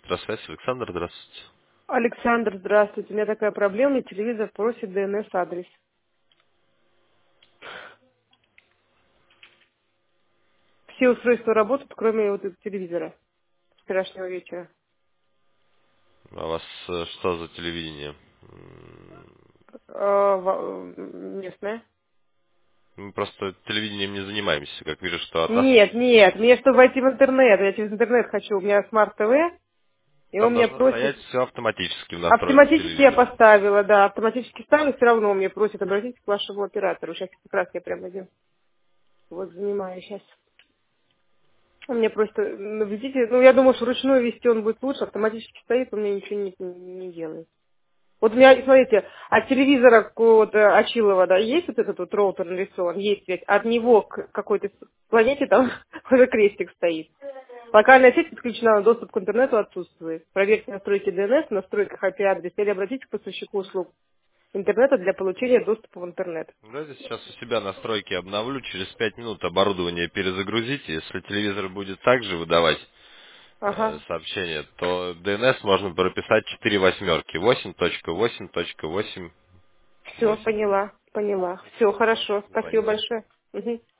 Электросвязь, Александр, здравствуйте. Александр, здравствуйте. У меня такая проблема, мне телевизор просит DNS-адрес. Все устройства работают, кроме вот этого телевизора с вчерашнего вечера. А у вас что за телевидение? Местное. Мы просто телевидением не занимаемся. Как вижу, что от нас Нет, нет, мне чтобы войти в интернет, я через интернет хочу, у меня смарт-ТВ, и он там меня должно просит, стоять все автоматически в настройках автоматически я телевизора. поставила, да, автоматически ставлю, все равно он мне просит обратиться к вашему оператору. Сейчас как раз я прям один вот занимаюсь сейчас. Он мне просто, введите, я думаю, что вручную вести он будет лучше, автоматически стоит, он мне ничего не делает. Вот у меня, смотрите, от телевизора вот, Achilova, да, есть вот этот вот роутер нарисован, есть ведь, от него к какой-то планете там уже крестик стоит. Локальная сеть подключена, но доступ к интернету отсутствует. Проверьте настройки DNS, в настройках IP-адреса или обратитесь к поставщику услуг интернета для получения доступа в интернет. Давайте сейчас у себя настройки обновлю. Через 5 минут оборудование перезагрузите. Если телевизор будет также выдавать Ага, сообщение, то DNS можно прописать 4 восьмерки. 8.8.8.8. все, поняла, поняла. Все, хорошо, спасибо Звоните. большое. Мгм.